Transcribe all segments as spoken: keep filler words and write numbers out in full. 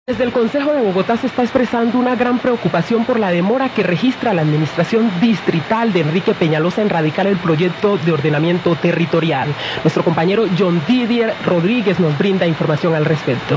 Desde el Consejo de Bogotá se está expresando una gran preocupación por la demora que registra la administración distrital de Enrique Peñalosa en radicar el proyecto de ordenamiento territorial. Nuestro compañero John Didier Rodríguez nos brinda información al respecto.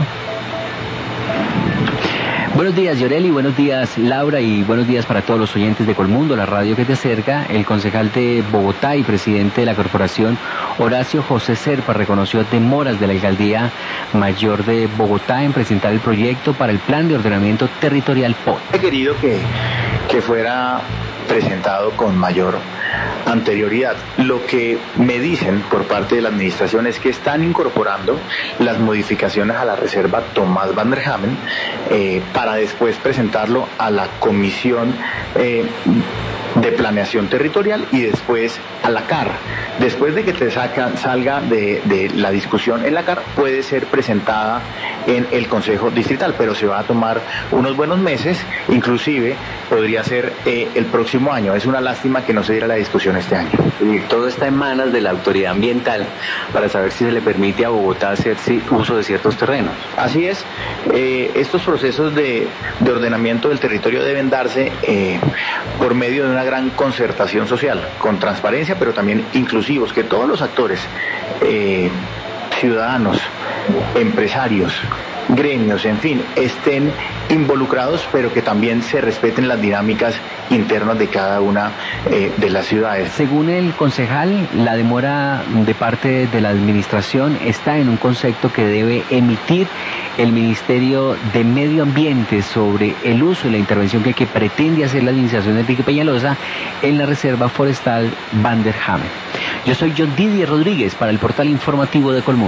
Buenos días, Yoreli, buenos días, Laura, y buenos días para todos los oyentes de Colmundo, la radio que te acerca. El concejal de Bogotá y presidente de la corporación, Horacio José Serpa, reconoció demoras de la Alcaldía Mayor de Bogotá en presentar el proyecto para el Plan de Ordenamiento Territorial P O T. He querido que, que fuera presentado con mayor anterioridad. Lo que me dicen por parte de la administración es que están incorporando las modificaciones a la reserva Tomás Van der Hamen eh, para después presentarlo a la comisión eh, de planeación territorial y después a la C A R. Después de que te saca, salga de, de la discusión en la C A R, puede ser presentada en el Consejo Distrital, pero se va a tomar unos buenos meses, inclusive podría ser eh, el próximo año. Es una lástima que no se diera la discusión este año. Y todo está en manos de la autoridad ambiental para saber si se le permite a Bogotá hacer uso de ciertos terrenos. Así es, eh, estos procesos de, de ordenamiento del territorio deben darse eh, por medio de una gran concertación social, con transparencia, pero también inclusivos, que todos los actores, eh, ciudadanos, empresarios, gremios, en fin, estén involucrados, pero que también se respeten las dinámicas internas de cada una eh, de las ciudades. Según el concejal, la demora de parte de la administración está en un concepto que debe emitir el Ministerio de Medio Ambiente sobre el uso y la intervención que, que pretende hacer la administración de Enrique Peñalosa en la Reserva Forestal Van der Hamen. Yo soy John Didier Rodríguez para el portal informativo de Colmundo.